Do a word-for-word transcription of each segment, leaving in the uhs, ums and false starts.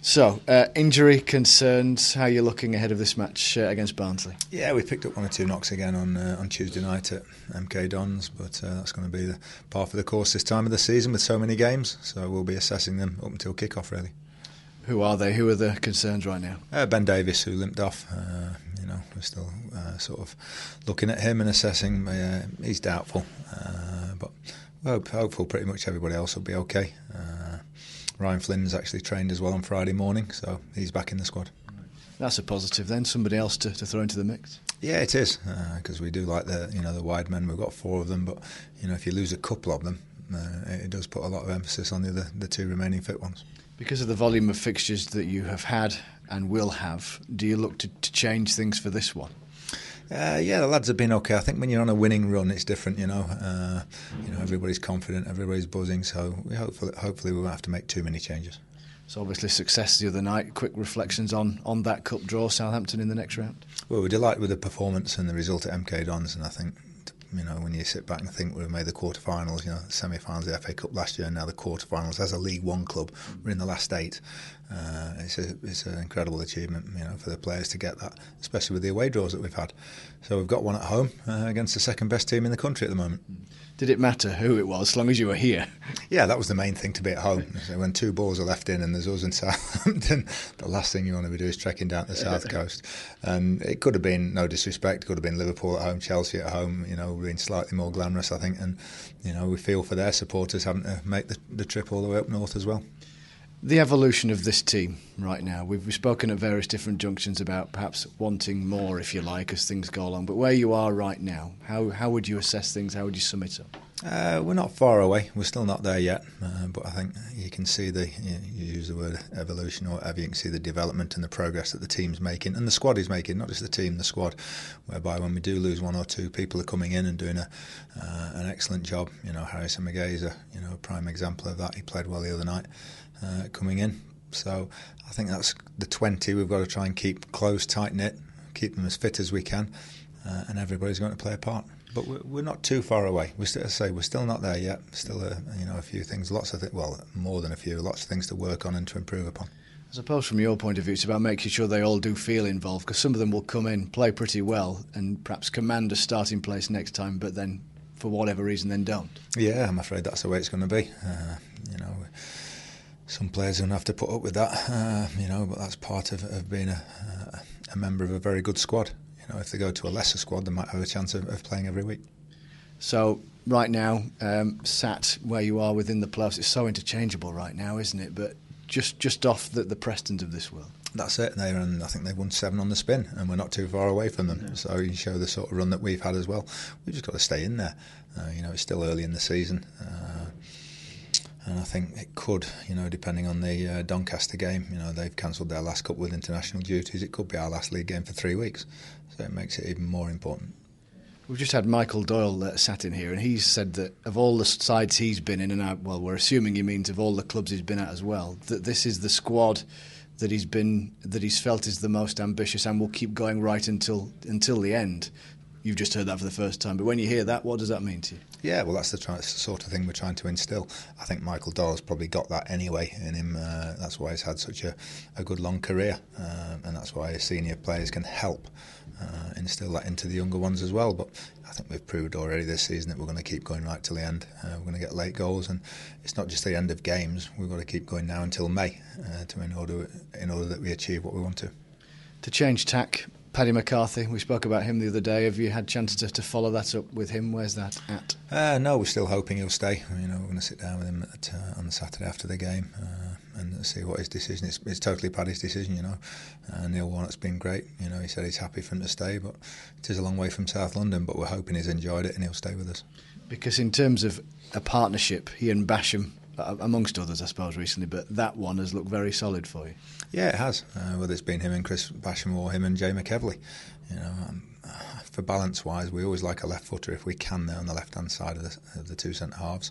So, uh, injury concerns, how are you looking ahead of this match uh, against Barnsley? Yeah, we picked up one or two knocks again on uh, on Tuesday night at M K Dons, but uh, that's going to be the par for the course this time of the season with so many games, so we'll be assessing them up until kick-off, really. Who are they? Who are the concerns right now? Uh, Ben Davies, who limped off, uh, you know, we're still uh, sort of looking at him and assessing. Uh, he's doubtful, uh, but we're hopeful pretty much everybody else will be okay. Uh, Ryan Flynn's actually trained as well on Friday morning, so he's back in the squad. That's a positive then, somebody else to, to throw into the mix. Yeah, it is, because uh, we do like the you know the wide men. We've got four of them, but you know if you lose a couple of them, uh, it does put a lot of emphasis on the other, the two remaining fit ones. Because of the volume of fixtures that you have had and will have, do you look to, to change things for this one? Uh, yeah, the lads have been okay. I think when you're on a winning run, it's different. You know, uh, you know everybody's confident, everybody's buzzing. So we hopefully, hopefully, we won't have to make too many changes. So obviously success the other night. Quick reflections on, on that cup draw, Southampton in the next round? Well, we're delighted with the performance and the result at M K Dons, and I think, you know, when you sit back and think we've made the quarter-finals, you know, semi-finals of the F A Cup last year, and now the quarter-finals as a League One club, we're in the last eight. Uh, it's a, it's an incredible achievement, you know, for the players to get that, especially with the away draws that we've had. So we've got one at home uh, against the second-best team in the country at the moment. Did it matter who it was, as long as you were here? Yeah, that was the main thing, to be at home. So when two balls are left in and there's us in Southampton, the last thing you want to be doing is trekking down the south coast. And it could have been, no disrespect, could have been Liverpool at home, Chelsea at home, you know, been slightly more glamorous, I think. And, you know, we feel for their supporters having to make the, the trip all the way up north as well. The evolution of this team right now, we've, we've spoken at various different junctions about perhaps wanting more, if you like, as things go along. But where you are right now, how how would you assess things? How would you sum it up? Uh, we're not far away. We're still not there yet. Uh, but I think you can see the, you, you use the word evolution or whatever, you can see the development and the progress that the team's making. And the squad is making, not just the team, the squad. Whereby when we do lose one or two, people are coming in and doing a, uh, an excellent job. You know, Harrison McGay is a, you know, a prime example of that. He played well the other night. Uh, coming in, so I think that's the twenty we've got to try and keep close, tight-knit, keep them as fit as we can, uh, and everybody's going to play a part. But we're, we're not too far away. We're still, as I say, we're still not there yet. Still, a, you know, a few things, lots of th- well, more than a few, lots of things to work on and to improve upon. I suppose from your point of view, it's about making sure they all do feel involved, because some of them will come in, play pretty well, and perhaps command a starting place next time, but then, for whatever reason, then don't. Yeah, I'm afraid that's the way it's going to be. Uh, you know. Some players are going to have to put up with that, uh, you know, but that's part of, of being a, uh, a member of a very good squad. You know, if they go to a lesser squad, they might have a chance of, of playing every week. So, right now, um, sat where you are within the playoffs, it's so interchangeable right now, isn't it? But just just off the, the Prestons of this world. That's it. They're, and I think they've won seven on the spin, and we're not too far away from them. Yeah. So you show the sort of run that we've had as well. We've just got to stay in there. Uh, you know, it's still early in the season. Uh, And I think it could, you know, depending on the uh, Doncaster game, you know, they've cancelled their last cup with international duties. It could be our last league game for three weeks. So it makes it even more important. We've just had Michael Doyle uh, sat in here, and he's said that of all the sides he's been in and out, well, we're assuming he means of all the clubs he's been at as well, that this is the squad that he's been, that he's felt is the most ambitious and will keep going right until until the end. You've just heard that for the first time, but when you hear that, what does that mean to you? Yeah, well, that's the, try- the sort of thing we're trying to instill. I think Michael Doyle's probably got that anyway in him. Uh, that's why he's had such a, a good long career, uh, and that's why senior players can help uh, instill that into the younger ones as well. But I think we've proved already this season that we're going to keep going right till the end. Uh, we're going to get late goals, and it's not just the end of games. We've got to keep going now until May uh, to in order in order that we achieve what we want to. To change tack, Paddy McCarthy, we spoke about him the other day. Have you had chance to, to follow that up with him? Where's that at? Uh, no, we're still hoping he'll stay. You know, we're going to sit down with him at, uh, on the Saturday after the game uh, and see what his decision is. It's totally Paddy's decision, you know. Uh, Neil Warnock's been great. You know, he said he's happy for him to stay, but it is a long way from South London. But we're hoping he's enjoyed it and he'll stay with us. Because in terms of a partnership, he and Basham, amongst others, I suppose, recently, but that one has looked very solid for you. Yeah, it has. Uh, whether it's been him and Chris Basham or him and Jay McEvely, you know, um, for balance-wise, we always like a left footer if we can there on the left-hand side of the, of the two centre halves.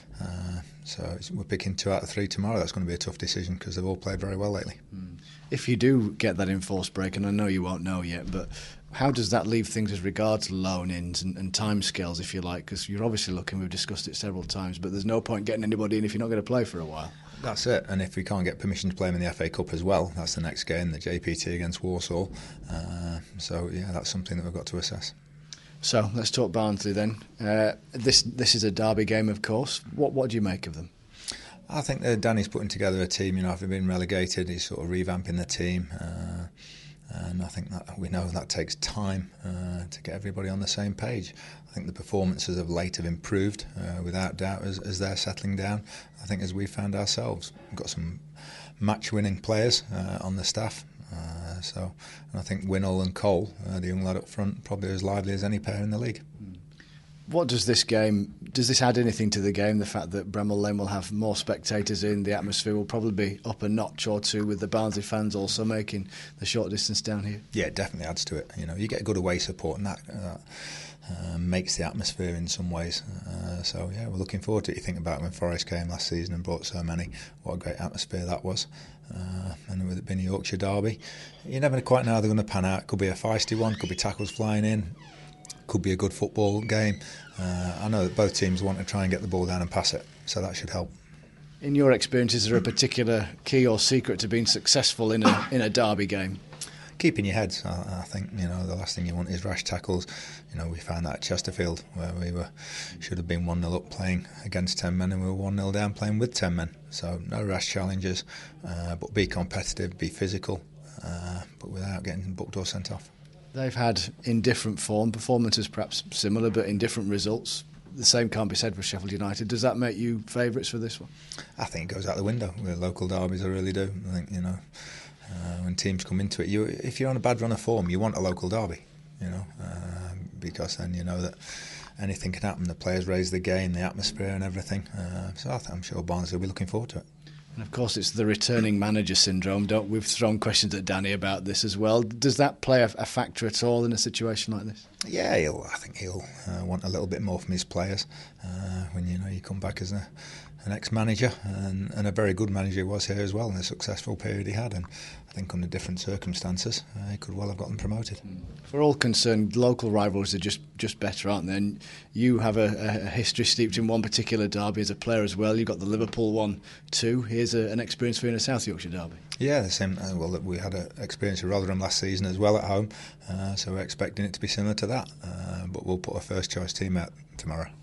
Uh, so it's, we're picking two out of three tomorrow. That's going to be a tough decision because they've all played very well lately. Mm. If you do get that enforced break, and I know you won't know yet, but how does that leave things as regards loan-ins and, and time scales, if you like? Because you're obviously looking, we've discussed it several times, but there's no point getting anybody in if you're not going to play for a while. That's it, and if we can't get permission to play them in the F A Cup as well, that's the next game, the J P T against Walsall. Uh, so yeah, that's something that we've got to assess. So let's talk Barnsley then. Uh, this this is a derby game, of course. What what do you make of them? I think that Danny's putting together a team. You know, after being relegated, he's sort of revamping the team, uh, and I think that we know that takes time uh, to get everybody on the same page. I think the performances of late have improved, uh, without doubt, as, as they're settling down. I think as we found ourselves, we've got some match-winning players uh, on the staff. Uh, so, and I think Winnall and Cole, uh, the young lad up front, probably as lively as any pair in the league. What does this game, does this add anything to the game, the fact that Bramall Lane will have more spectators in, the atmosphere will probably be up a notch or two with the Barnsley fans also making the short distance down here? Yeah, it definitely adds to it. You know, you get good away support and that uh, uh, makes the atmosphere in some ways. Uh, so yeah, we're looking forward to it. You think about when Forest came last season and brought so many, what a great atmosphere that was. Uh, and with it being a Yorkshire derby, you never quite know how they're going to pan out. Could be a feisty one, could be tackles flying in, could be a good football game. Uh, I know that both teams want to try and get the ball down and pass it, so that should help. In your experience, is there a particular key or secret to being successful in a in a derby game? Keeping your heads. I, I think you know the last thing you want is rash tackles. You know, we found that at Chesterfield where we were should have been one nil up playing against ten men, and we were one nil down playing with ten men. So no rash challenges, uh, but be competitive, be physical, uh, but without getting booked or sent off. They've had, in different form, performances perhaps similar, but in different results. The same can't be said for Sheffield United. Does that make you favourites for this one? I think it goes out the window with local derbies. I really do. I think you know uh, when teams come into it, you if you're on a bad run of form, you want a local derby. You know, uh, because then you know that anything can happen. The players raise the game, the atmosphere, and everything. Uh, so I th- I'm sure Barnsley will be looking forward to it. And of course, it's the returning manager syndrome. Don't we've thrown questions at Danny about this as well. Does that play a, a factor at all in a situation like this? Yeah, he'll, I think he'll uh, want a little bit more from his players uh, when you know you come back as a, an ex-manager and, and a very good manager he was here as well in the successful period he had. And I think under different circumstances, uh, he could well have gotten promoted. For all concerned, local rivalries are just, just better, aren't they? And you have a, a history steeped in one particular derby as a player as well. You've got the Liverpool one too. Here's a, an experience for you in a South Yorkshire derby. Yeah, the same. Uh, well, we had an experience with Rotherham last season as well at home, uh, so we're expecting it to be similar to that. Uh, but we'll put our first choice team out tomorrow.